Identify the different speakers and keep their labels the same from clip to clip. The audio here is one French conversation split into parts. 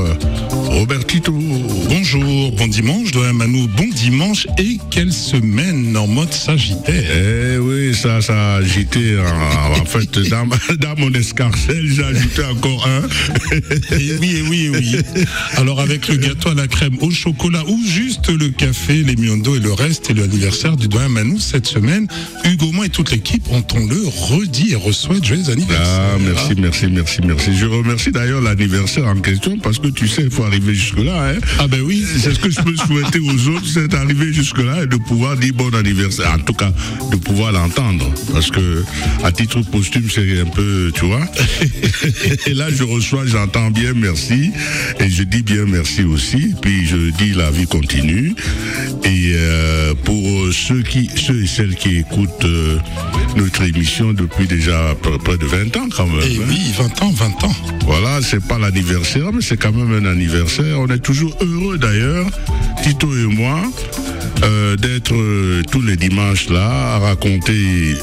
Speaker 1: Robert Tito.
Speaker 2: Bonjour, bon dimanche, Doyen Manou, bon dimanche et quelle semaine en mode Sagittaire.
Speaker 1: Eh oui, ça a agité, en fait, dans mon escarcelle, j'ai ajouté encore un.
Speaker 2: Et oui. Alors avec le gâteau à la crème au chocolat ou juste le café, les miondos et le reste, et l'anniversaire du Doyen Manou cette semaine, Hugo, moi et toute l'équipe, on le redit et reçoit joyeux anniversaire.
Speaker 1: Ah, merci. Je remercie d'ailleurs l'anniversaire en question parce que tu sais, il faut arriver jusque-là. Hein.
Speaker 2: Ah ben oui.
Speaker 1: C'est ce que je peux souhaiter aux autres, c'est d'arriver jusque-là et de pouvoir dire bon anniversaire. En tout cas, de pouvoir l'entendre. Parce que, à titre posthume, c'est un peu, tu vois. Et là, je reçois, j'entends bien merci. Et je dis bien merci aussi. Puis je dis la vie continue. Et pour ceux et celles qui écoutent notre émission depuis déjà près de 20 ans quand même.
Speaker 2: Et oui, 20 ans.
Speaker 1: Voilà, c'est pas l'anniversaire, mais c'est quand même un anniversaire. On est toujours heureux d'ailleurs, Tito et moi, d'être tous les dimanches là à raconter.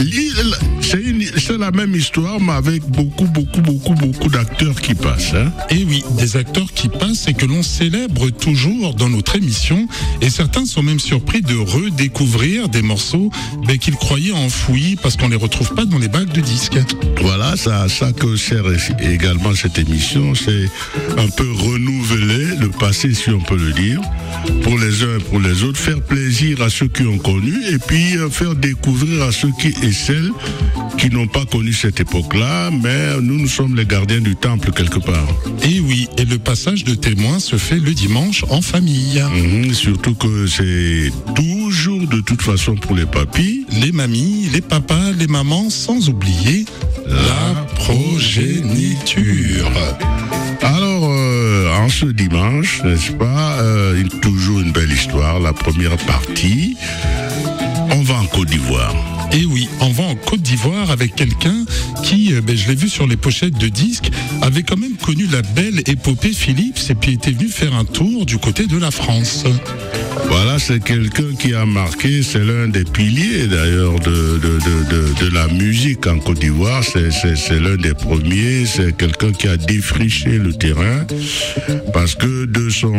Speaker 1: C'est la même histoire, mais avec beaucoup d'acteurs qui passent. Hein.
Speaker 2: Et oui, des acteurs qui passent et que l'on célèbre toujours dans notre émission. Et certains sont même surpris de redécouvrir des morceaux qu'ils croyaient enfouis parce qu'on les retrouve pas dans les bacs de disques.
Speaker 1: Voilà, ça que sert également cette émission, c'est un peu renouveler le passé, si on peut le dire, pour les uns et pour les autres, faire plaisir à ceux qui ont connu et puis faire découvrir à ceux et celles qui n'ont pas connu cette époque-là, mais nous sommes les gardiens du temple quelque part.
Speaker 2: Et oui, et le passage de témoins se fait le dimanche en famille.
Speaker 1: Surtout que c'est toujours de toute façon pour les papis,
Speaker 2: les mamies, les papas, les mamans, sans oublier la progéniture.
Speaker 1: Alors, en ce dimanche, n'est-ce pas, toujours une belle histoire, la première partie, on va en Côte d'Ivoire.
Speaker 2: Et oui, on va en Côte d'Ivoire avec quelqu'un qui, je l'ai vu sur les pochettes de disques, avait quand même connu la belle épopée Philips et puis était venu faire un tour du côté de la France.
Speaker 1: Voilà, c'est quelqu'un qui a marqué, c'est l'un des piliers d'ailleurs de la musique en Côte d'Ivoire, c'est l'un des premiers, c'est quelqu'un qui a défriché le terrain parce que de son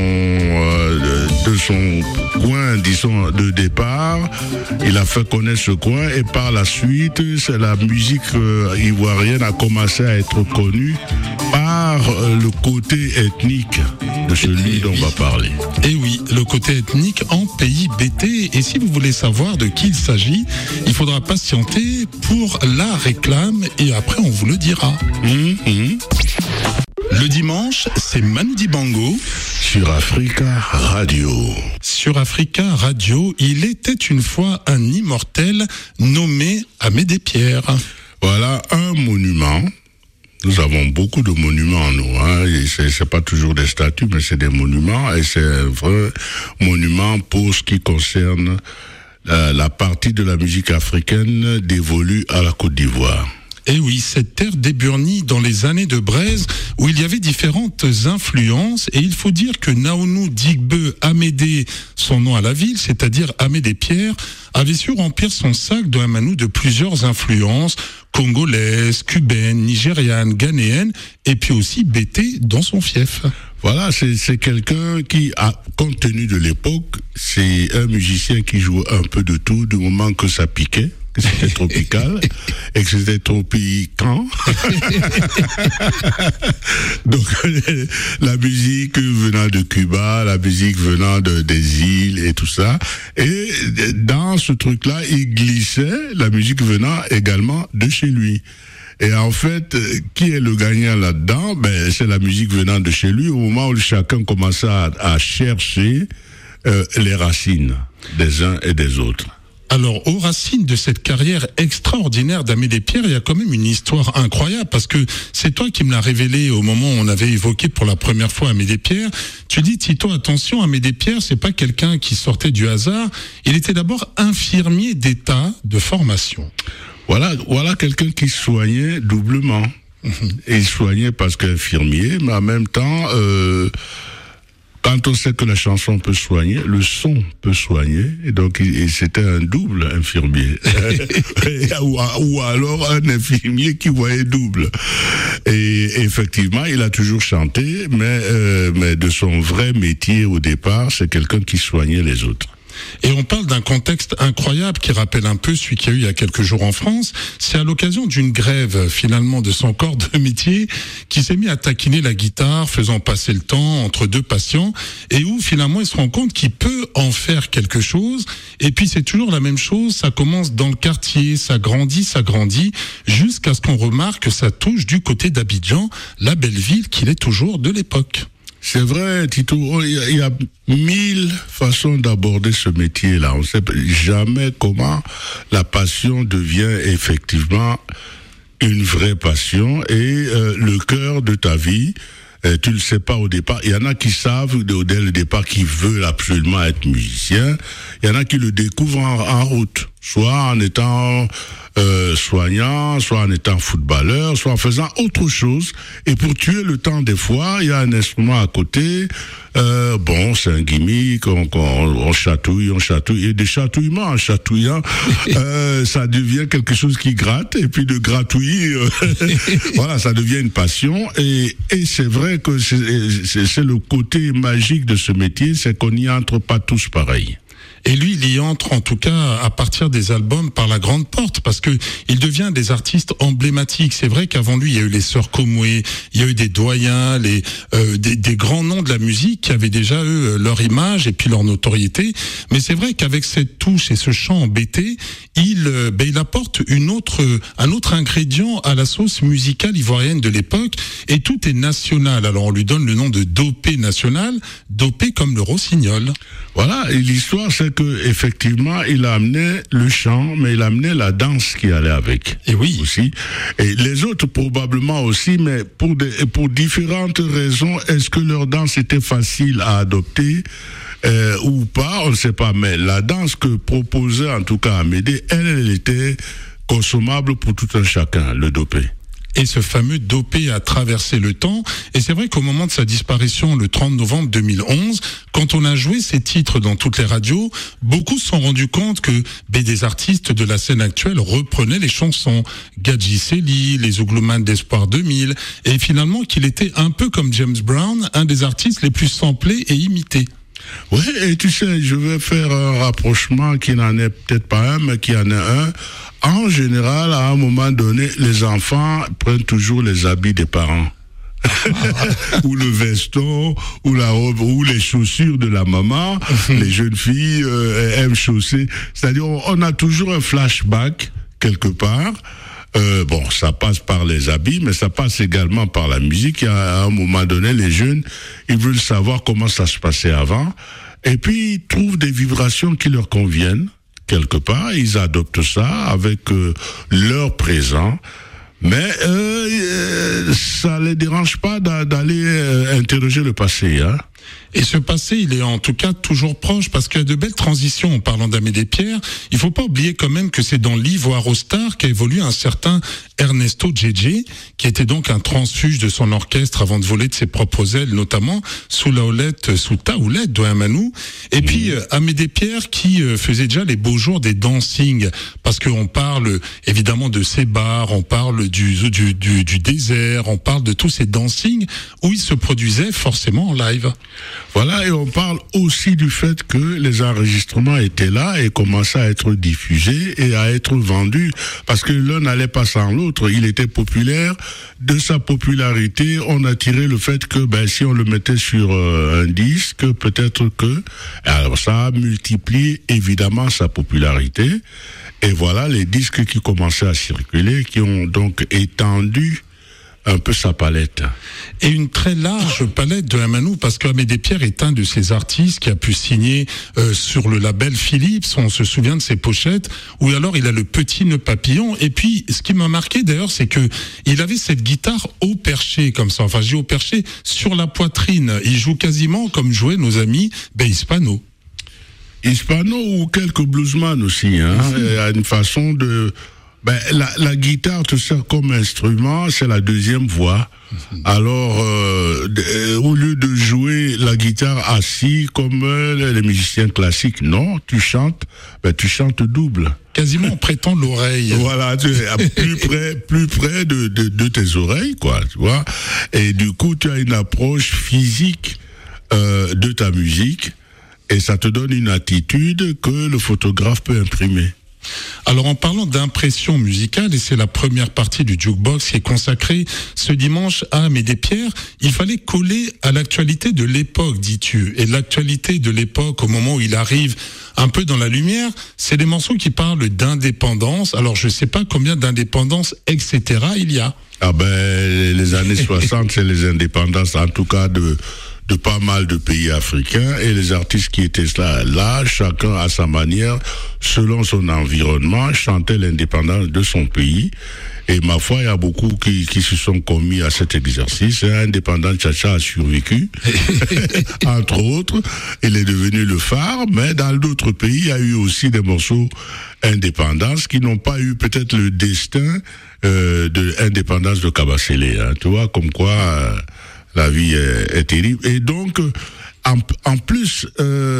Speaker 1: coin, disons, de départ, il a fait connaître ce coin et par la suite, c'est la musique ivoirienne a commencé à être connue par le côté ethnique de celui dont on va parler.
Speaker 2: Et oui, le côté ethnique en pays BT. Et si vous voulez savoir de qui il s'agit, il faudra patienter pour la réclame et après on vous le dira. Le dimanche, c'est Manu Dibango
Speaker 1: sur Africa Radio.
Speaker 2: Sur Africa Radio, il était une fois un immortel nommé Amédée Pierre.
Speaker 1: Voilà un monument. Nous avons beaucoup de monuments, nous. Hein. C'est pas toujours des statues, mais c'est des monuments. Et c'est un vrai monument pour ce qui concerne la partie de la musique africaine dévolue à la Côte d'Ivoire.
Speaker 2: Et oui, cette terre d'Éburnie dans les années de Braise, où il y avait différentes influences, et il faut dire que Naounou Digbe Amédée, son nom à la ville, c'est-à-dire Amédée Pierre, avait su remplir son sac de Manou de plusieurs influences, congolaises, cubaines, nigérianes, ghanéennes, et puis aussi BT dans son fief.
Speaker 1: Voilà, c'est quelqu'un qui, compte tenu de l'époque, c'est un musicien qui joue un peu de tout, du moment que ça piquait. Que c'était tropical et que c'était tropiquant. Donc, la musique venant de Cuba, la musique venant des îles et tout ça. Et dans ce truc-là, il glissait la musique venant également de chez lui. Et en fait, qui est le gagnant là-dedans? C'est la musique venant de chez lui au moment où chacun commençait à chercher les racines des uns et des autres.
Speaker 2: Alors, aux racines de cette carrière extraordinaire d'Amédée Pierre, il y a quand même une histoire incroyable, parce que c'est toi qui me l'as révélé au moment où on avait évoqué pour la première fois Amédée Pierre. Tu dis, Tito, attention, Amédée Pierre, c'est pas quelqu'un qui sortait du hasard. Il était d'abord infirmier d'État de formation.
Speaker 1: Voilà quelqu'un qui soignait doublement. Et il soignait parce qu'infirmier, mais en même temps, quand on sait que la chanson peut soigner, le son peut soigner, et donc c'était un double infirmier, ou alors un infirmier qui voyait double. Et effectivement, il a toujours chanté, mais de son vrai métier au départ, c'est quelqu'un qui soignait les autres.
Speaker 2: Et on parle d'un contexte incroyable qui rappelle un peu celui qu'il y a eu il y a quelques jours en France. C'est à l'occasion d'une grève, finalement, de son corps de métier, qui s'est mis à taquiner la guitare, faisant passer le temps entre deux patients, et où, finalement, il se rend compte qu'il peut en faire quelque chose. Et puis, c'est toujours la même chose. Ça commence dans le quartier, ça grandit, jusqu'à ce qu'on remarque que ça touche du côté d'Abidjan, la belle ville qu'il est toujours de l'époque.
Speaker 1: C'est vrai, Tito, il y a 1000 façons d'aborder ce métier-là. On ne sait jamais comment la passion devient effectivement une vraie passion et le cœur de ta vie. Tu le sais pas au départ. Il y en a qui savent dès le départ qu'ils veulent absolument être musiciens. Il y en a qui le découvrent en route, soit en étant soignant, soit en étant footballeur, soit en faisant autre chose. Et pour tuer le temps, des fois, il y a un instrument à côté. C'est un gimmick, on chatouille. Et des chatouillements en chatouillant, ça devient quelque chose qui gratte. Et puis de gratouiller, voilà, ça devient une passion. Et c'est vrai que c'est le côté magique de ce métier, c'est qu'on n'y entre pas tous pareil.
Speaker 2: Et lui, il y entre en tout cas à partir des albums par la grande porte, parce que il devient des artistes emblématiques. C'est vrai qu'avant lui, il y a eu les Sœurs Koumoué, il y a eu des doyens, des grands noms de la musique qui avaient déjà leur image et puis leur notoriété. Mais c'est vrai qu'avec cette touche et ce chant embêté, il apporte un autre ingrédient à la sauce musicale ivoirienne de l'époque. Et tout est national. Alors on lui donne le nom de dopé national, dopé comme le rossignol.
Speaker 1: Voilà, et l'histoire, c'est que effectivement, il a amené le chant, mais il a amené la danse qui allait avec.
Speaker 2: Et oui.
Speaker 1: Aussi. Et les autres probablement aussi, mais pour différentes raisons, est-ce que leur danse était facile à adopter ou pas, on ne sait pas. Mais la danse que proposait en tout cas Amédée, elle était consommable pour tout un chacun, le dopé.
Speaker 2: Et ce fameux dopé a traversé le temps. Et c'est vrai qu'au moment de sa disparition, le 30 novembre 2011, quand on a joué ces titres dans toutes les radios, beaucoup se sont rendus compte que des artistes de la scène actuelle reprenaient les chansons. Gadji Sely, les Ouglouman d'Espoir 2000, et finalement qu'il était un peu comme James Brown, un des artistes les plus samplés et imités.
Speaker 1: Oui, et tu sais, je vais faire un rapprochement qui n'en est peut-être pas un, mais qui en est un. En général, à un moment donné, les enfants prennent toujours les habits des parents. Ou le veston, ou la robe, ou les chaussures de la maman. Les jeunes filles aiment chausser. C'est-à-dire, on a toujours un flashback quelque part. Ça passe par les habits, mais ça passe également par la musique. À un moment donné, les jeunes, ils veulent savoir comment ça se passait avant. Et puis, ils trouvent des vibrations qui leur conviennent, quelque part. Ils adoptent ça avec leur présent. Mais ça les dérange pas d'aller interroger le passé, hein.
Speaker 2: Et ce passé, il est en tout cas toujours proche, parce qu'il y a de belles transitions en parlant d'Amédée Pierre. Il faut pas oublier quand même que c'est dans l'Ivoire au Star qu'a évolué un certain Ernesto Djedje, qui était donc un transfuge de son orchestre avant de voler de ses propres ailes, notamment sous ta houlette d'Ouamanou. Et puis Amédée Pierre qui faisait déjà les beaux jours des dancing, parce qu'on parle évidemment de ces bars, on parle du désert, on parle de tous ces dancing où il se produisait forcément en live.
Speaker 1: Voilà, et on parle aussi du fait que les enregistrements étaient là et commençaient à être diffusés et à être vendus, parce que l'un n'allait pas sans l'autre. Il était populaire. De sa popularité, on a tiré le fait que si on le mettait sur un disque, peut-être que... Alors ça a multiplié évidemment sa popularité. Et voilà les disques qui commençaient à circuler, qui ont donc étendu un peu sa palette.
Speaker 2: Et une très large palette de Ouamanou, parce qu'Amédée Pierre est un de ces artistes qui a pu signer sur le label Philips. On se souvient de ses pochettes, où alors il a le petit nœud papillon. Et puis, ce qui m'a marqué d'ailleurs, c'est que il avait cette guitare haut perché, comme ça. Enfin, j'ai haut perché sur la poitrine. Il joue quasiment comme jouaient nos amis Hispano.
Speaker 1: Hispano ou quelques bluesman aussi, hein. Il y a une façon de... la guitare te sert comme instrument, c'est la deuxième voix. Alors, au lieu de jouer la guitare assis comme les musiciens classiques. Non, tu chantes double.
Speaker 2: Quasiment en prêtant l'oreille.
Speaker 1: Voilà, tu es plus près de tes oreilles, quoi, tu vois. Et du coup, tu as une approche physique de ta musique et ça te donne une attitude que le photographe peut imprimer.
Speaker 2: Alors en parlant d'impression musicale, et c'est la première partie du Jukebox qui est consacrée ce dimanche à Amédée Pierre, il fallait coller à l'actualité de l'époque, dis-tu. Et l'actualité de l'époque, au moment où il arrive un peu dans la lumière, c'est des morceaux qui parlent d'indépendance. Alors je sais pas combien d'indépendance, etc. il y a.
Speaker 1: Ah ben, les années 60, c'est les indépendances, en tout cas de pas mal de pays africains, et les artistes qui étaient là, chacun à sa manière, selon son environnement, chantaient l'indépendance de son pays. Et ma foi, il y a beaucoup qui se sont commis à cet exercice. Indépendant Tcha-Tcha a survécu, entre autres. Il est devenu le phare, mais dans d'autres pays, il y a eu aussi des morceaux indépendance qui n'ont pas eu peut-être le destin de indépendance de Kabasele. Hein. Tu vois, comme quoi... la vie est terrible. Et donc, en plus,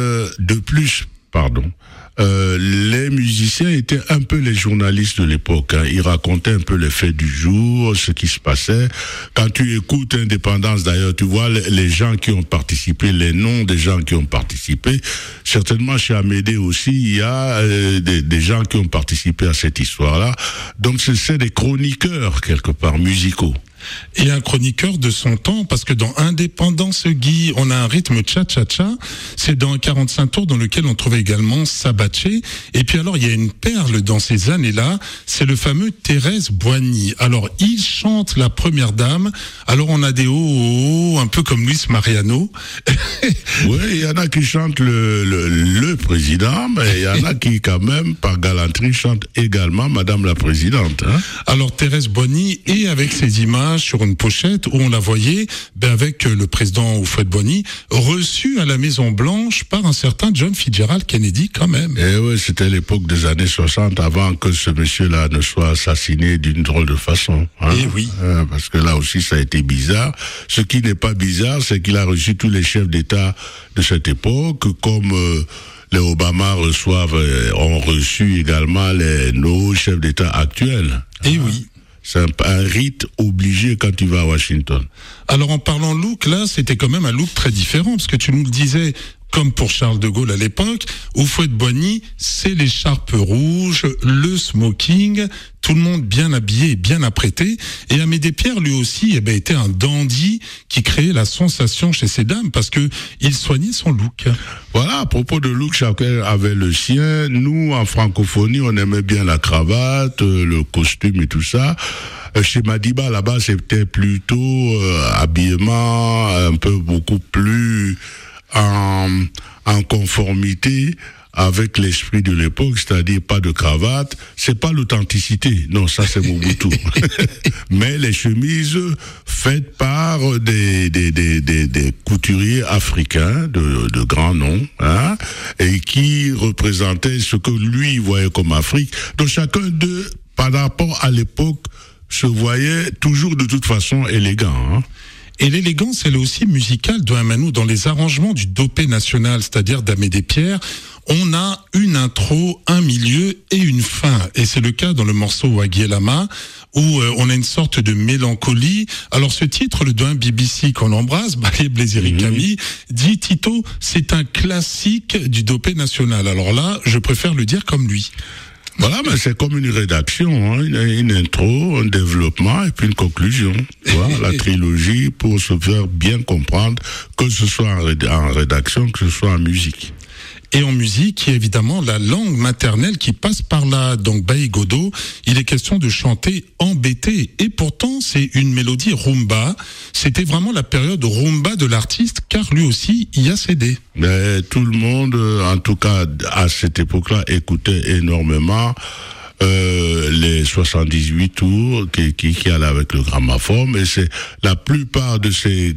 Speaker 1: les musiciens étaient un peu les journalistes de l'époque. Hein. Ils racontaient un peu les faits du jour, ce qui se passait. Quand tu écoutes Indépendance, d'ailleurs, tu vois les gens qui ont participé, les noms des gens qui ont participé. Certainement, chez Amédée aussi, il y a des gens qui ont participé à cette histoire-là. Donc, c'est des chroniqueurs, quelque part, musicaux.
Speaker 2: Et un chroniqueur de son temps, parce que dans Indépendance Guy, on a un rythme cha-cha-cha, c'est dans 45 tours dans lequel on trouvait également Sabaché, et puis alors il y a une perle dans ces années-là, c'est le fameux Thérèse Boigny. Alors il chante la première dame, alors on a des hauts, un peu comme Luis Mariano.
Speaker 1: Oui, il y en a qui chantent le président, mais il y en a qui quand même, par galanterie, chantent également Madame la Présidente. Hein.
Speaker 2: Alors Thérèse Boigny, et avec ses images sur une pochette où on la voyait avec le président Houphouët-Boigny reçu à la Maison Blanche par un certain John Fitzgerald Kennedy quand même.
Speaker 1: Et oui, c'était l'époque des années 60 avant que ce monsieur-là ne soit assassiné d'une drôle de façon. Hein.
Speaker 2: Et oui.
Speaker 1: Parce que là aussi ça a été bizarre. Ce qui n'est pas bizarre, c'est qu'il a reçu tous les chefs d'État de cette époque, comme les Obama ont reçu également nos chefs d'État actuels.
Speaker 2: Et oui.
Speaker 1: C'est un rite obligé quand tu vas à Washington.
Speaker 2: Alors en parlant look, là, c'était quand même un look très différent, parce que tu nous le disais, comme pour Charles de Gaulle à l'époque, Houphouët-Boigny, c'est l'écharpe rouge, le smoking, tout le monde bien habillé et bien apprêté. Et Amédée Pierre, lui aussi, était un dandy qui créait la sensation chez ces dames, parce que il soignait son look.
Speaker 1: Voilà, à propos de look, chacun avait le sien. Nous, en francophonie, on aimait bien la cravate, le costume et tout ça. Chez Madiba, là-bas, c'était plutôt habillement un peu beaucoup plus en conformité avec l'esprit de l'époque, c'est-à-dire pas de cravate. C'est pas l'authenticité, non, ça c'est Mobutu. Mais les chemises faites par des couturiers africains de grands noms, hein, et qui représentaient ce que lui voyait comme Afrique. Donc chacun d'eux, par rapport à l'époque, se voyait toujours de toute façon élégant, hein.
Speaker 2: Et l'élégance, elle est aussi musicale, Douamanou, dans les arrangements du dopé national, c'est-à-dire d'Amédée Pierre. On a une intro, un milieu et une fin. Et c'est le cas dans le morceau Wagielama, où on a une sorte de mélancolie. Alors ce titre, le Douin BBC qu'on embrasse, Balé Blaisiri Camille, dit Tito, c'est un classique du dopé national. Alors là, je préfère le dire comme lui.
Speaker 1: Voilà, mais c'est comme une rédaction, hein, une intro, un développement et puis une conclusion. Voilà, la trilogie pour se faire bien comprendre, que ce soit en rédaction, que ce soit en musique.
Speaker 2: Et en musique, il y a évidemment la langue maternelle qui passe par là. Donc, Baïgodo, il est question de chanter embêté. Et pourtant, c'est une mélodie rumba. C'était vraiment la période rumba de l'artiste, car lui aussi y a cédé.
Speaker 1: Mais tout le monde, en tout cas, à cette époque-là, écoutait énormément les 78 tours qui allaient avec le gramophone, et c'est la plupart de ces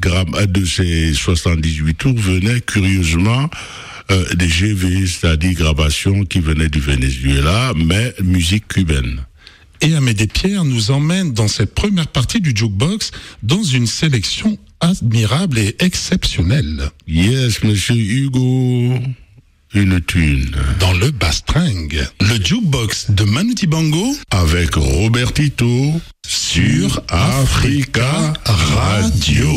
Speaker 1: 78 tours venaient curieusement des GV, c'est-à-dire grabations qui venaient du Venezuela, mais musique cubaine.
Speaker 2: Et Amédée Pierre nous emmène dans cette première partie du Jukebox dans une sélection admirable et exceptionnel.
Speaker 1: Yes, monsieur Hugo. Une thune.
Speaker 2: Dans le bastringue, le jukebox de Manu Dibango
Speaker 1: avec Robert Tito
Speaker 2: sur Africa Radio.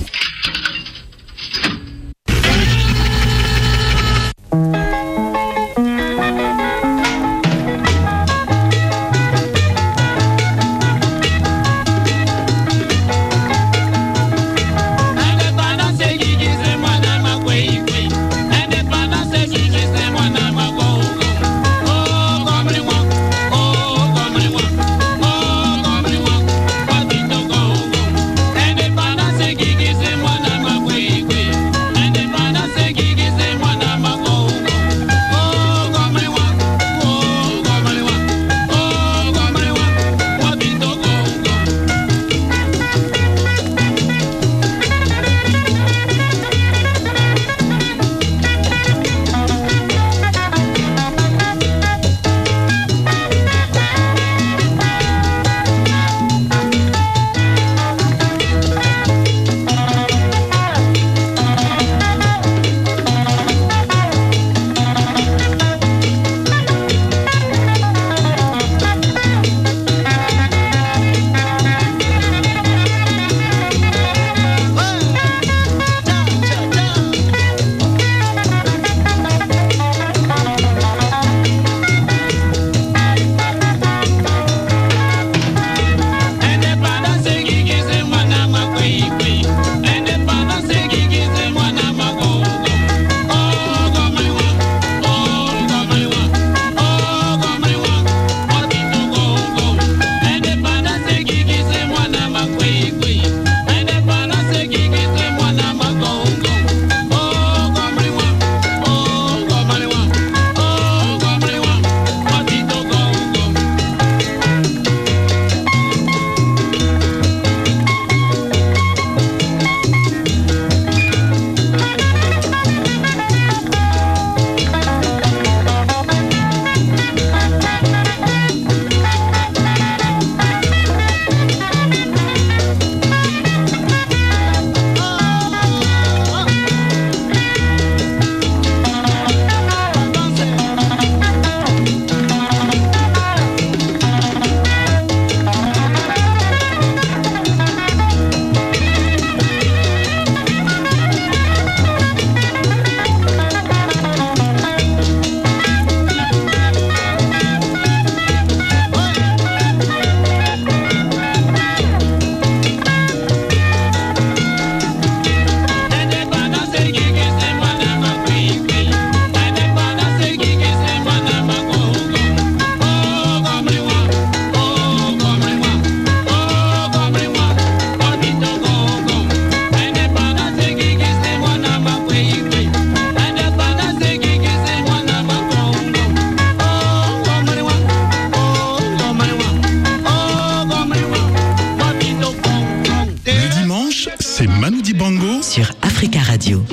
Speaker 3: Sur Africa Radio.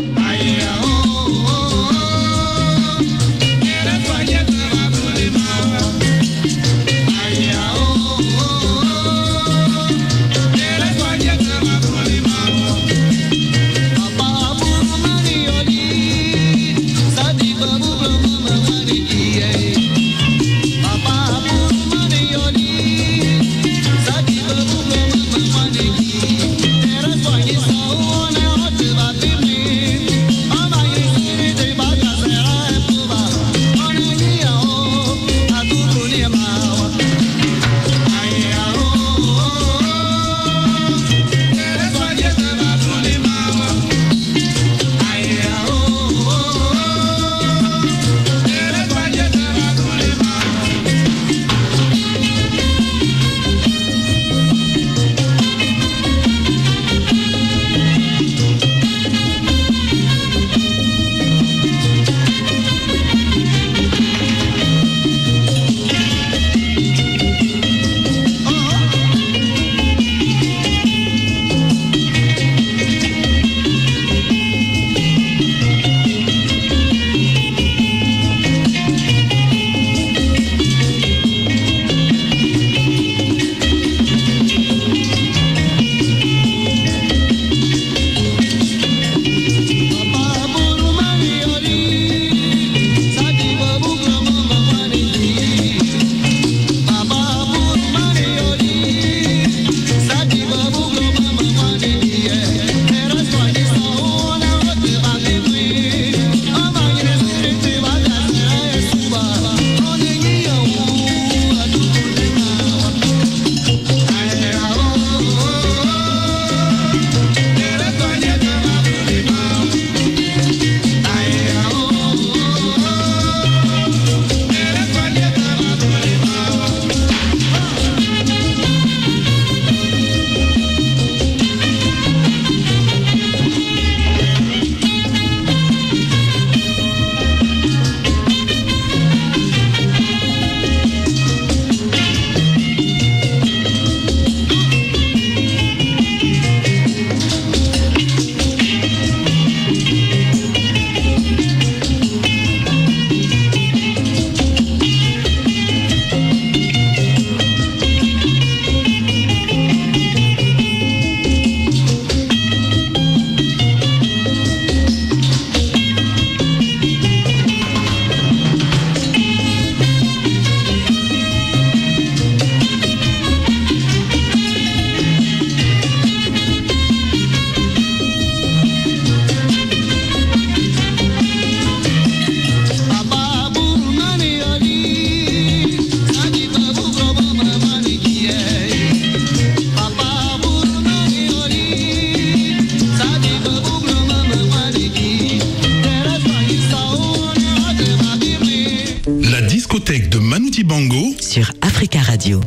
Speaker 2: l'infothèque de Manu Dibango
Speaker 3: sur Africa Radio.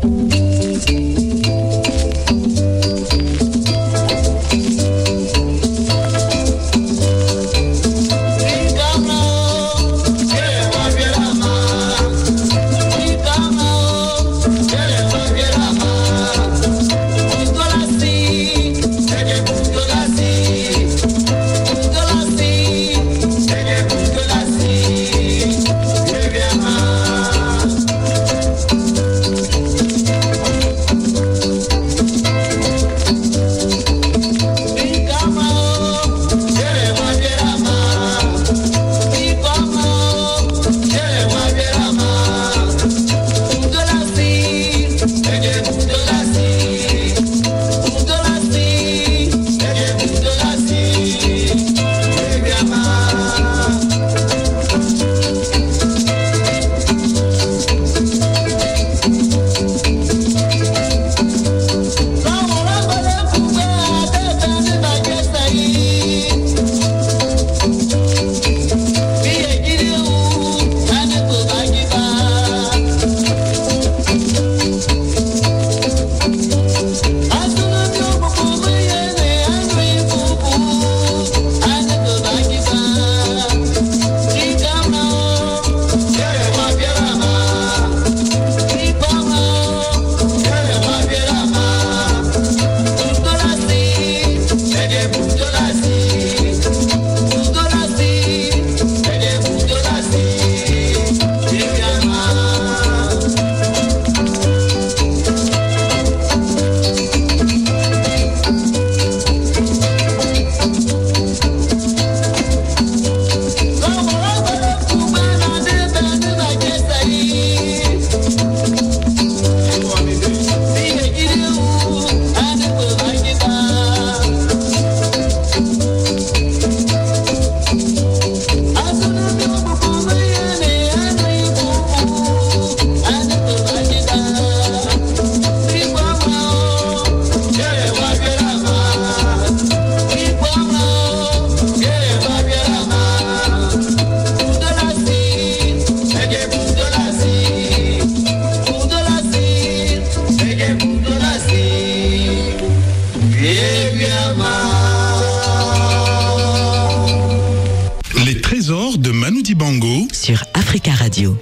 Speaker 2: Les trésors de Manu Dibango
Speaker 3: sur Africa Radio.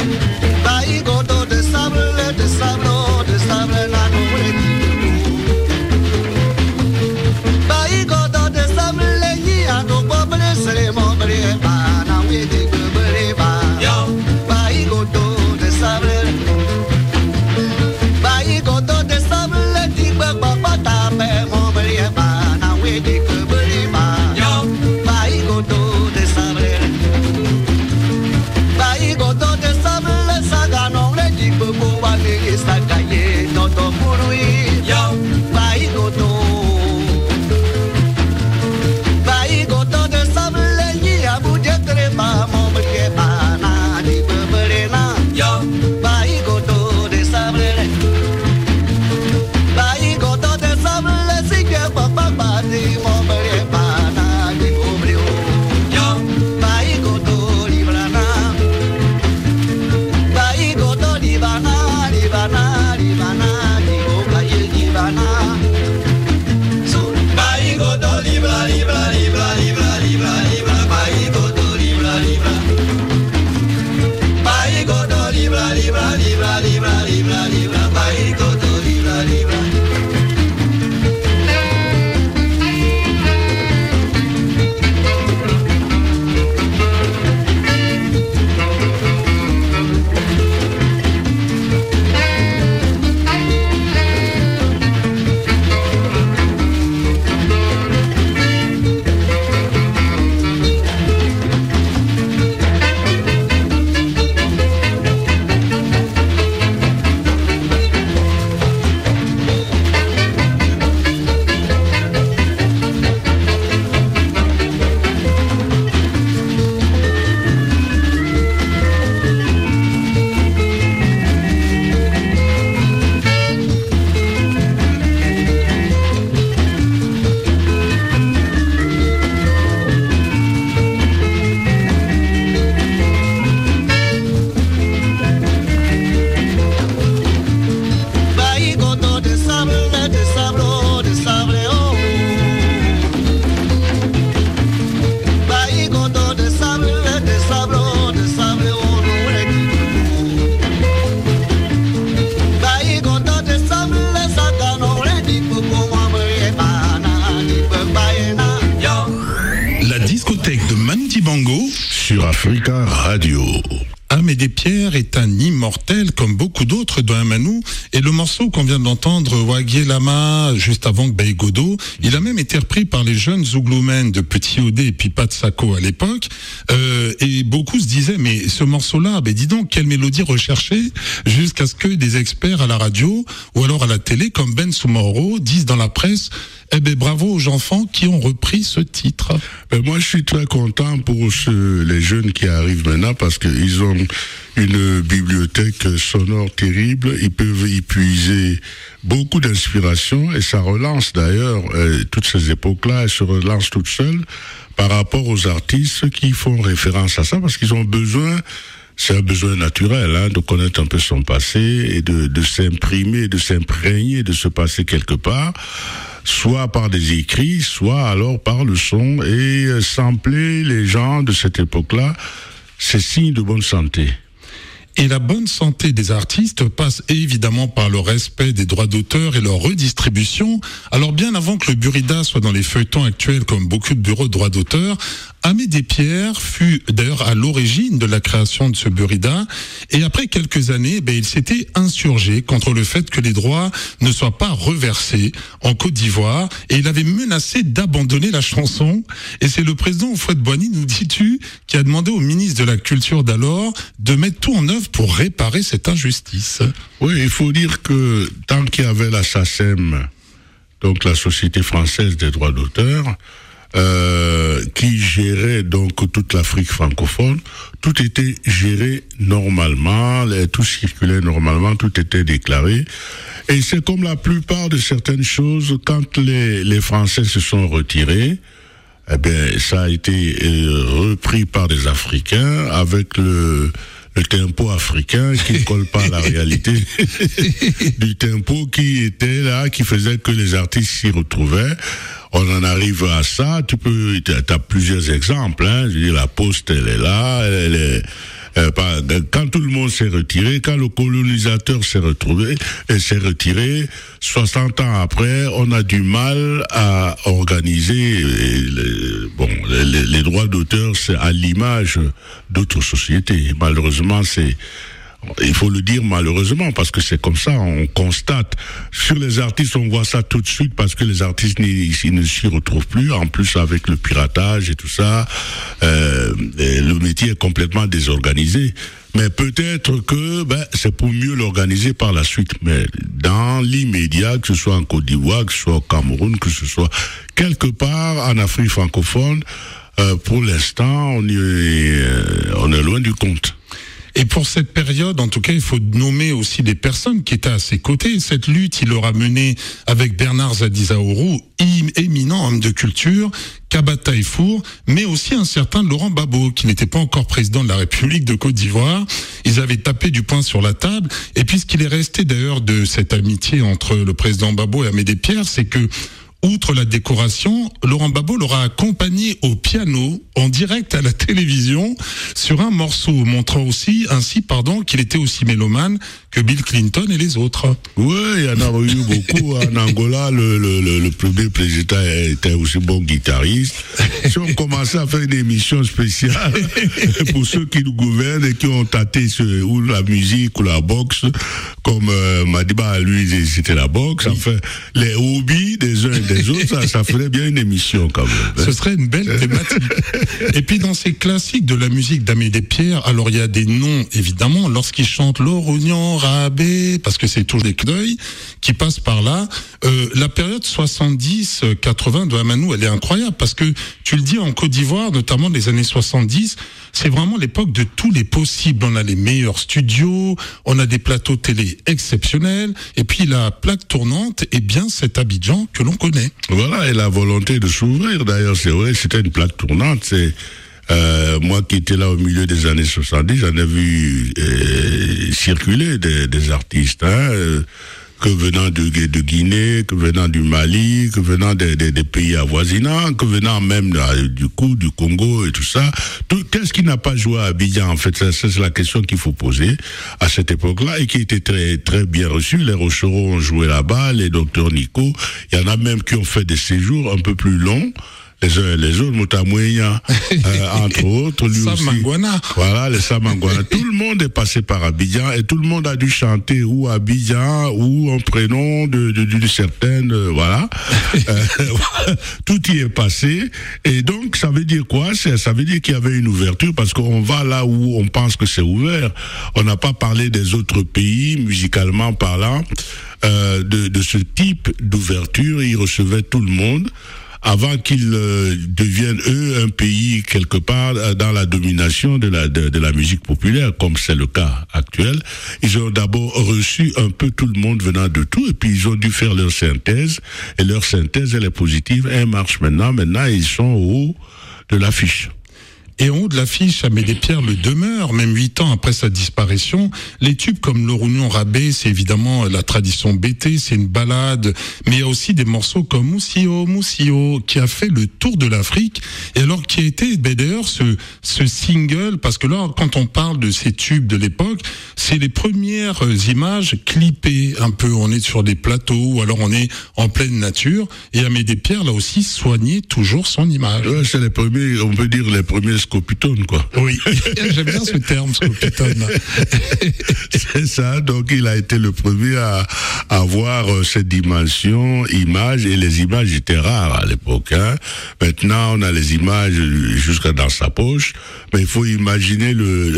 Speaker 4: De sable, la nube.
Speaker 2: Bango
Speaker 1: sur Africa Radio.
Speaker 2: Amédée Pierre est un immortel comme beaucoup d'autres de Amanou, et le morceau qu'on vient d'entendre, Wagué Lama, juste avant Baye Godo, il a même été repris par les jeunes Zougloumen de Petit Odé et puis Pat Sako à l'époque, et beaucoup se disaient, mais ce morceau-là, dis donc, quelle mélodie recherchée, jusqu'à ce que des experts à la radio ou alors à la télé comme Ben Soumoro disent dans la presse, bravo aux enfants qui ont repris ce titre.
Speaker 1: Moi, je suis très content pour les jeunes qui arrivent maintenant parce qu'ils ont une bibliothèque sonore terrible. Ils peuvent y puiser beaucoup d'inspiration et ça relance d'ailleurs toutes ces époques-là. Elles se relancent toutes seules par rapport aux artistes qui font référence à ça parce qu'ils ont besoin. C'est un besoin naturel, de connaître un peu son passé et de s'imprimer, de s'imprégner de ce passé quelque part, soit par des écrits, soit alors par le son, et sampler les gens de cette époque-là, c'est signe de bonne santé.
Speaker 2: Et la bonne santé des artistes passe évidemment par le respect des droits d'auteur et leur redistribution. Alors bien avant que le Burida soit dans les feuilletons actuels comme beaucoup de bureaux de droits d'auteur, Amédée Pierre fut d'ailleurs à l'origine de la création de ce Burida. Et après quelques années, il s'était insurgé contre le fait que les droits ne soient pas reversés en Côte d'Ivoire. Et il avait menacé d'abandonner la chanson. Et c'est le président Houphouët-Boigny, nous dis-tu, qui a demandé au ministre de la Culture d'alors de mettre tout en œuvre pour réparer cette injustice.
Speaker 1: Oui, il faut dire que tant qu'il y avait la SACEM, donc la Société française des droits d'auteur, qui gérait donc toute l'Afrique francophone, tout était géré normalement, tout circulait normalement, tout était déclaré. Et c'est comme la plupart de certaines choses, quand les Français se sont retirés, ça a été repris par des Africains avec le tempo africain qui ne colle pas à la réalité du tempo qui était là, qui faisait que les artistes s'y retrouvaient. On en arrive à ça, t'as plusieurs exemples, je veux dire, la Poste, elle est là, quand tout le monde s'est retiré, quand le colonisateur s'est retiré, 60 ans après, on a du mal à organiser les droits d'auteur, c'est à l'image d'autres sociétés. Malheureusement, il faut le dire malheureusement parce que c'est comme ça, on constate. Sur les artistes, on voit ça tout de suite parce que les artistes ils ne s'y retrouvent plus. En plus, avec le piratage et tout ça, le métier est complètement désorganisé. Mais peut-être que c'est pour mieux l'organiser par la suite. Mais dans l'immédiat, que ce soit en Côte d'Ivoire, que ce soit au Cameroun, que ce soit quelque part en Afrique francophone, pour l'instant, on est loin du compte.
Speaker 2: Et pour cette période, en tout cas, il faut nommer aussi des personnes qui étaient à ses côtés. Cette lutte, il l'aura menée avec Bernard Zadizaourou, éminent homme de culture, Kaba Taïfour, mais aussi un certain Laurent Gbagbo, qui n'était pas encore président de la République de Côte d'Ivoire. Ils avaient tapé du poing sur la table. Et puis, ce qu'il est resté d'ailleurs de cette amitié entre le président Gbagbo et Amédée Pierre, c'est que, outre la décoration, Laurent Gbagbo l'aura accompagné au piano en direct à la télévision sur un morceau, montrant ainsi qu'il était aussi mélomane que Bill Clinton et les autres.
Speaker 1: Oui, il y en a eu beaucoup. En Angola, le premier président était aussi bon guitariste. Si on commençait à faire une émission spéciale pour ceux qui nous gouvernent et qui ont tâté ou la musique ou la boxe, comme Madiba, lui, c'était la boxe. Enfin, les hobbies des uns et des autres, ça ferait bien une émission quand même.
Speaker 2: Ce serait une belle thématique. Et puis dans ces classiques de la musique d'Amédée Pierre, alors il y a des noms évidemment lorsqu'il chante l'Orognon, Rabé, parce que c'est toujours des d'œil qui passent par là. La période 70-80 de Amanou, elle est incroyable parce que tu le dis en Côte d'Ivoire, notamment les années 70, c'est vraiment l'époque de tous les possibles. On a les meilleurs studios, on a des plateaux télé exceptionnels, et puis la plaque tournante est bien cet Abidjan que l'on connaît.
Speaker 1: Voilà, et la volonté de s'ouvrir, d'ailleurs, c'est vrai, c'était une plaque tournante, c'est... moi qui étais là au milieu des années 70, j'en ai vu circuler des artistes, que venant de Guinée, que venant du Mali, que venant des pays avoisinants, que venant même du Congo et tout ça. Qu'est-ce qui n'a pas joué à Abidjan, en fait? C'est la question qu'il faut poser à cette époque-là et qui était très, très bien reçue. Les Rochereaux ont joué là-bas, les docteurs Nico. Il y en a même qui ont fait des séjours un peu plus longs les uns et les autres, Moutamouyia, entre autres, lui aussi.
Speaker 2: Samangwana.
Speaker 1: Voilà, les Samangwana. Tout le monde est passé par Abidjan et tout le monde a dû chanter ou Abidjan ou un prénom d'une certaine, voilà. Tout y est passé. Et donc, ça veut dire quoi? Ça veut dire qu'il y avait une ouverture parce qu'on va là où on pense que c'est ouvert. On n'a pas parlé des autres pays, musicalement parlant, de ce type d'ouverture. Ils recevaient tout le monde avant qu'ils deviennent, eux, un pays, quelque part, dans la domination de la musique populaire, comme c'est le cas actuel. Ils ont d'abord reçu un peu tout le monde venant de tout, et puis ils ont dû faire leur synthèse, et leur synthèse, elle est positive, elle marche maintenant. Maintenant, ils sont au haut de l'affiche.
Speaker 2: Et en haut de l'affiche, Amédée Pierre le demeure, même 8 ans après sa disparition. Les tubes comme Le Rougnon Rabais, c'est évidemment la tradition BT, c'est une balade, mais il y a aussi des morceaux comme Moussio, Moussio, qui a fait le tour de l'Afrique, et alors qui a été, d'ailleurs, ce single, parce que là, quand on parle de ces tubes de l'époque, c'est les premières images clippées, un peu, on est sur des plateaux, ou alors on est en pleine nature, et Amédée Pierre, là aussi, soignait toujours son image.
Speaker 1: Ouais, c'est les premiers, on peut dire les premiers scopitones, quoi.
Speaker 2: Oui, j'aime bien ce terme, scopitone.
Speaker 1: C'est ça, donc il a été le premier à avoir cette dimension, image, et les images étaient rares à l'époque. Hein. Maintenant, on a les images jusqu'à dans sa poche, mais il faut imaginer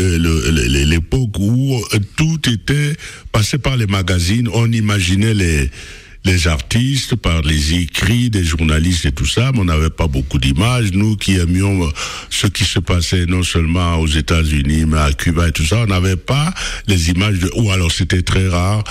Speaker 1: l'époque où tout était passé par les magazines, on imaginait les artistes, par les écrits des journalistes et tout ça, mais on n'avait pas beaucoup d'images. Nous qui aimions ce qui se passait non seulement aux États-Unis, mais à Cuba et tout ça, on n'avait pas les images ou alors c'était très rare.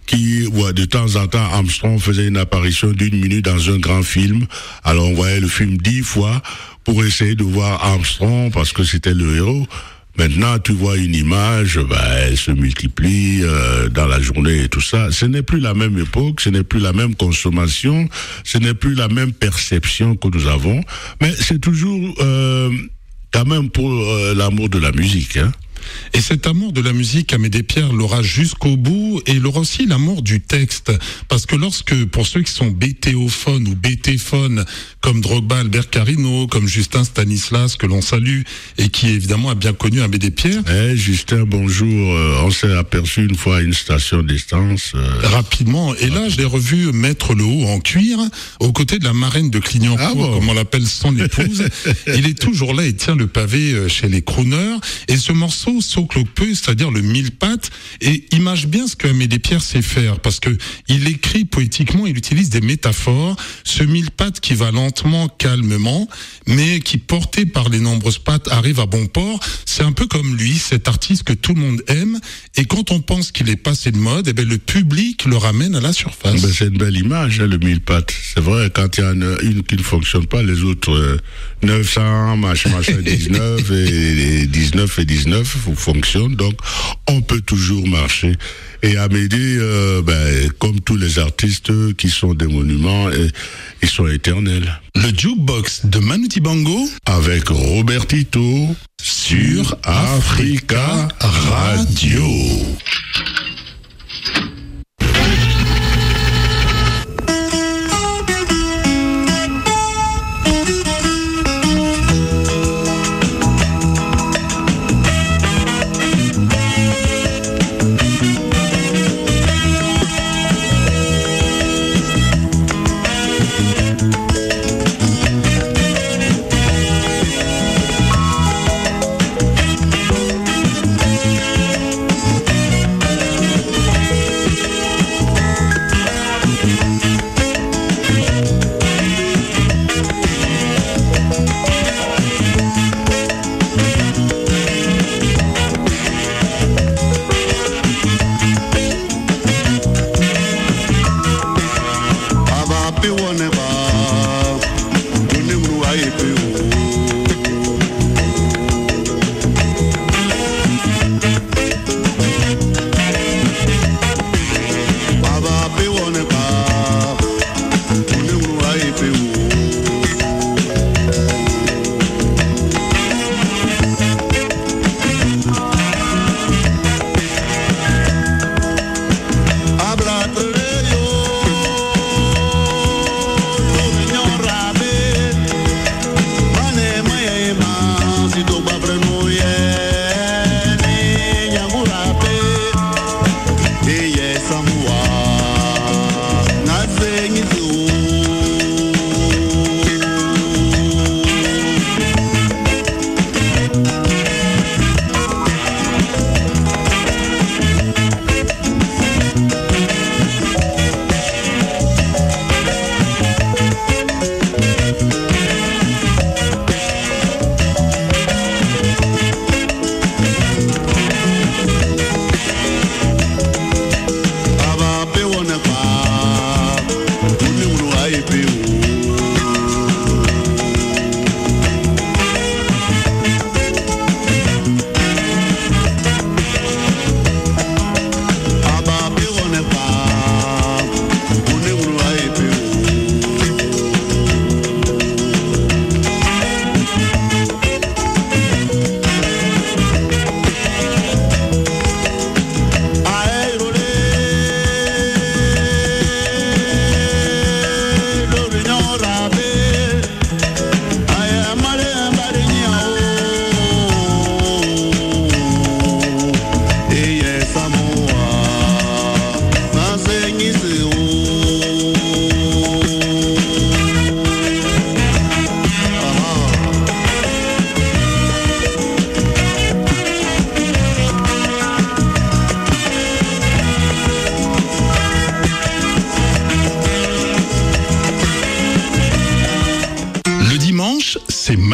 Speaker 1: De temps en temps, Armstrong faisait une apparition d'1 minute dans un grand film. Alors on voyait le film 10 fois pour essayer de voir Armstrong parce que c'était le héros. Maintenant, tu vois une image, elle se multiplie dans la journée et tout ça. Ce n'est plus la même époque, ce n'est plus la même consommation, ce n'est plus la même perception que nous avons. Mais c'est toujours quand même pour l'amour de la musique, hein.
Speaker 2: Et cet amour de la musique, Amédée Pierre l'aura jusqu'au bout, et il aura aussi l'amour du texte. Parce que pour ceux qui sont BTophones ou BTphones, comme Drogba, Albert Carino, comme Justin Stanislas, que l'on salue, et qui évidemment a bien connu Amédée Pierre.
Speaker 1: Justin, bonjour. On s'est aperçu une fois à une station d'essence.
Speaker 2: Rapidement. Et là, je l'ai revu mettre le haut en cuir, aux côtés de la marraine de Clignancourt, comme on l'appelle son épouse. Il est toujours là, il tient le pavé chez les crooners. Et ce morceau, Soclope, c'est-à-dire le mille-pattes, et image bien ce que Amédée Pierre sait faire, parce que il écrit poétiquement, il utilise des métaphores, ce mille-pattes qui va lentement, calmement, mais qui, porté par les nombreuses pattes, arrive à bon port. C'est un peu comme lui, cet artiste que tout le monde aime, et quand on pense qu'il est passé de mode, le public le ramène à la surface.
Speaker 1: C'est une belle image, hein, le mille-pattes. C'est vrai, quand il y en a une qui ne fonctionne pas, les autres 900, machin 19, et 19 et 19 fonctionnent, donc on peut toujours marcher. Et Amédée, comme tous les artistes qui sont des monuments, ils sont éternels.
Speaker 2: Le jukebox de Manu Dibango
Speaker 1: avec Robertito sur Africa Radio.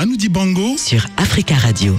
Speaker 2: Manu Dibango
Speaker 3: sur Africa Radio.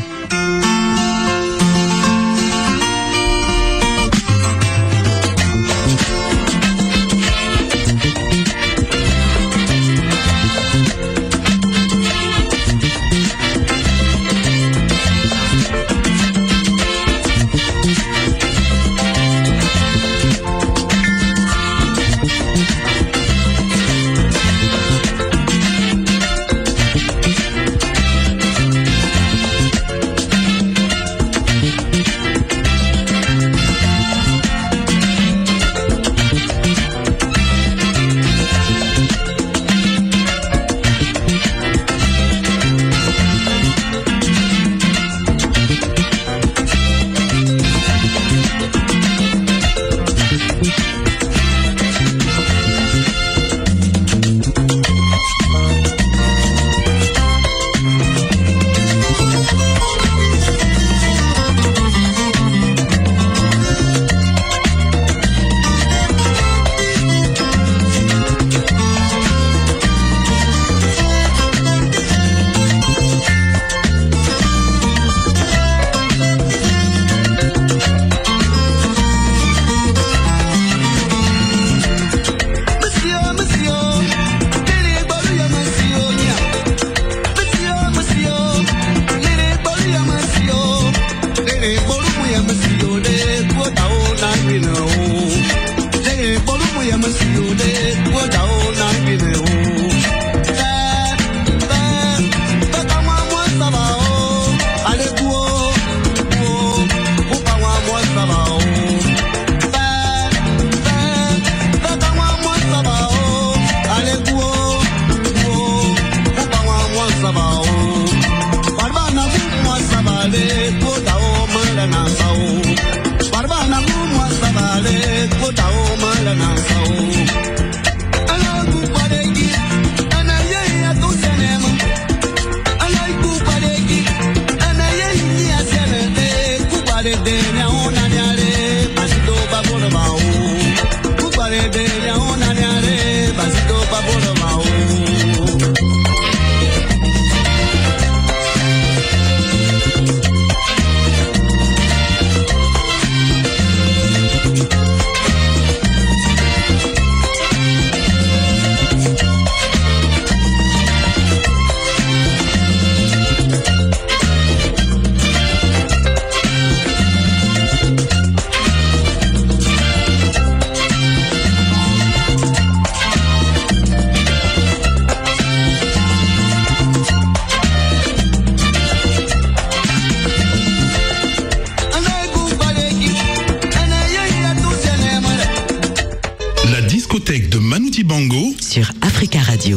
Speaker 3: Sur Africa Radio.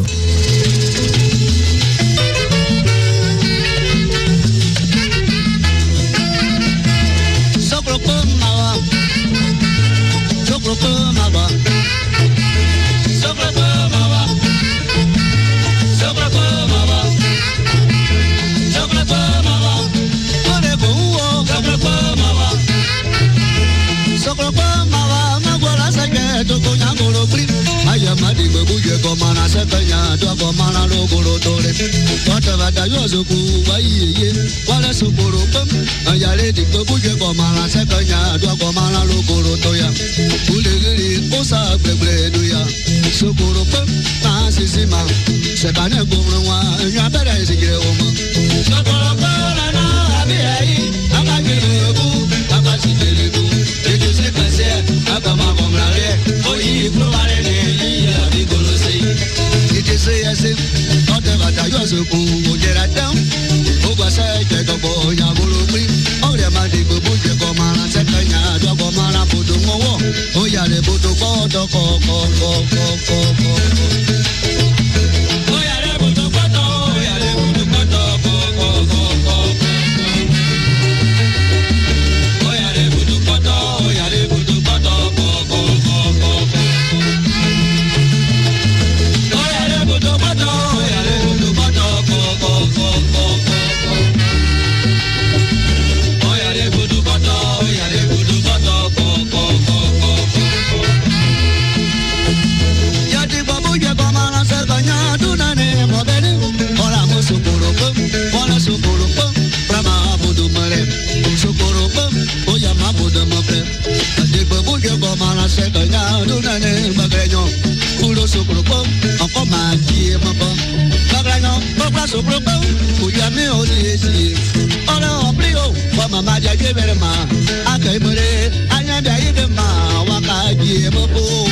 Speaker 4: Komana sekanya dua komana logolo tole wata wata yozuku waiye wala sukuru pem ayale di buje komana sekanya dua komana logolo toya ulegiri osa bleble duya sukuru pem na sisima sekane gumwa nyabere sigire omo sukuru pem na abiai akagirebu akasiderebu ejuse kase akama komrale oyi provare ne ya bigolo say yes, not the matter, you're so cool, get it down. Over say, get a boy, I will be. Oh, the money will put your command and second yard, your command and put the more. Oh, yeah, they put the photo, oh, yeah, they put the photo, oh, yeah, they put the photo, oh, yeah, they put the photo, oh, yeah, they put the photo, Yadi Gomala Sekanya, Dunane, Bagreño, Pulo Sopropo, encore Maki, Mapa, Bagreño, Papa Sopropo, Uyame Odiesi, Ola Oblio, Mama Jagerma, Akemure, Anyanda Idema, Wakaji, Mopo.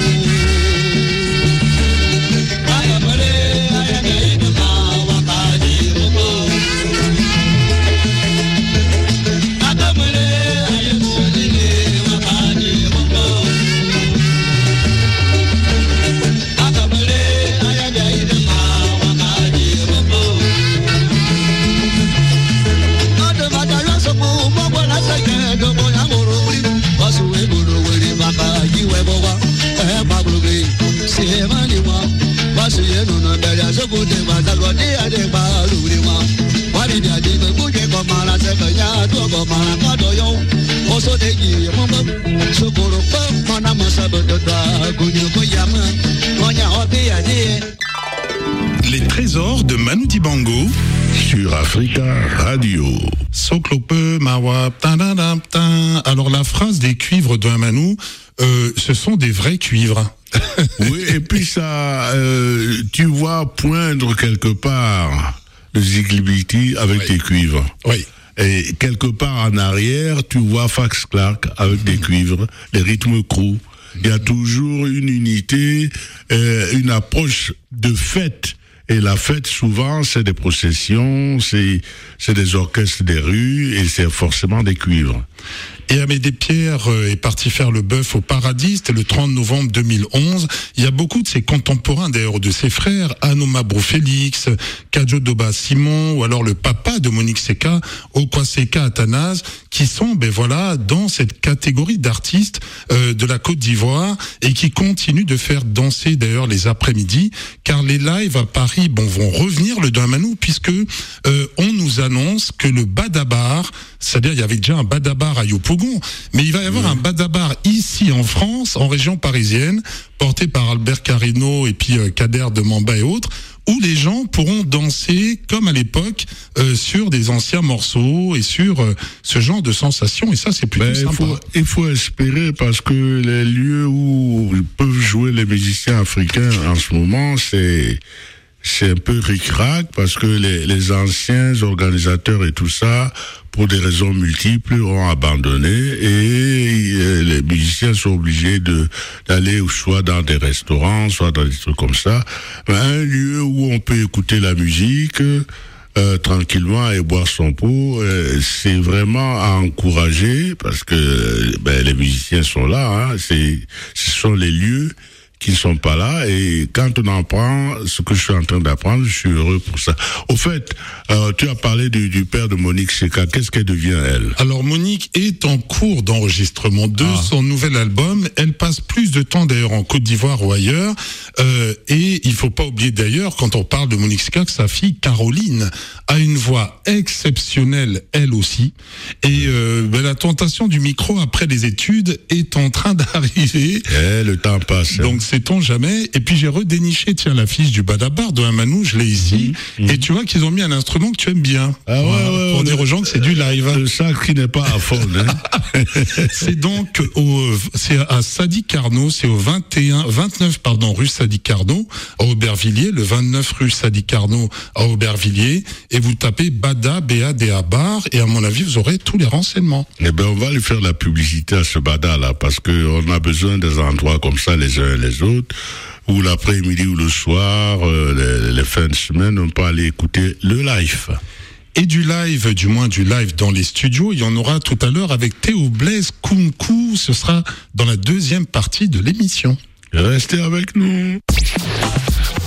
Speaker 2: Les trésors de Manu Dibango
Speaker 1: sur Africa Radio.
Speaker 2: Soklope, Mawa, ta. Alors la phrase des cuivres de Manu, ce sont des vrais cuivres.
Speaker 1: Oui, et puis ça, tu vois poindre quelque part le Ziglibiti avec des cuivres.
Speaker 2: Oui.
Speaker 1: Et quelque part en arrière, tu vois Fax Clark avec des cuivres, les rythmes crew. Il y a toujours une unité, une approche de fête. Et la fête, souvent, c'est des processions, c'est des orchestres des rues, et c'est forcément des cuivres.
Speaker 2: Et Amédée Pierre est parti faire le bœuf au Paradis, c'était le 30 novembre 2011. Il y a beaucoup de ses contemporains, d'ailleurs, de ses frères, Anoma Brou-Félix, Kadjo Doba Simon, ou alors le papa de Monique Seka, Okwaseka Athanase, qui sont, dans cette catégorie d'artistes de la Côte d'Ivoire, et qui continuent de faire danser, d'ailleurs, les après-midi, car les lives à Paris, vont revenir le Damanou, puisque on nous annonce que le Badabar, c'est-à-dire il y avait déjà un Badabar à Yopougon, mais il va y avoir un Badabar ici en France, en région parisienne, porté par Albert Carino et puis Kader de Mamba et autres, où les gens pourront danser comme à l'époque sur des anciens morceaux et sur ce genre de sensations, et ça c'est plutôt sympa.
Speaker 1: Il faut espérer, parce que les lieux où peuvent jouer les musiciens africains en ce moment, c'est un peu ric-rac, parce que les anciens organisateurs et tout ça, pour des raisons multiples, ont abandonné, et les musiciens sont obligés d'aller soit dans des restaurants, soit dans des trucs comme ça. Un lieu où on peut écouter la musique tranquillement et boire son pot, c'est vraiment à encourager, parce que les musiciens sont là, ce sont les lieux qui ne sont pas là, et quand on apprend ce que je suis en train d'apprendre, je suis heureux pour ça. Au fait, tu as parlé du père de Monique Seka. Qu'est-ce qu'elle devient, elle?
Speaker 2: Alors Monique est en cours d'enregistrement de son nouvel album. Elle passe plus de temps d'ailleurs en Côte d'Ivoire ou ailleurs, et il faut pas oublier d'ailleurs, quand on parle de Monique Seka, que sa fille Caroline a une voix exceptionnelle, elle aussi, et la tentation du micro après les études est en train d'arriver.
Speaker 1: Le temps passe.
Speaker 2: Donc sait-on jamais. Et puis j'ai redéniché, l'affiche du Badabar de Manu, je l'ai ici. Et tu vois qu'ils ont mis un instrument que tu aimes bien. Pour dire aux gens que c'est du live.
Speaker 1: Le sac qui n'est pas à fond.
Speaker 2: C'est donc c'est à Sadi Carnot, c'est au 29 rue Sadi Carnot, à Aubervilliers, le 29 rue Sadi Carnot à Aubervilliers, et vous tapez Bada, B-A-D-A bar, et à mon avis, vous aurez tous les renseignements.
Speaker 1: On va lui faire la publicité à ce Bada là, parce que on a besoin des endroits comme ça, les uns et les autres, ou l'après-midi ou le soir, les fins de semaine, on peut aller écouter le live.
Speaker 2: Et du live dans les studios, il y en aura tout à l'heure avec Théo Blaise Kounkou, ce sera dans la deuxième partie de l'émission.
Speaker 1: Restez avec nous.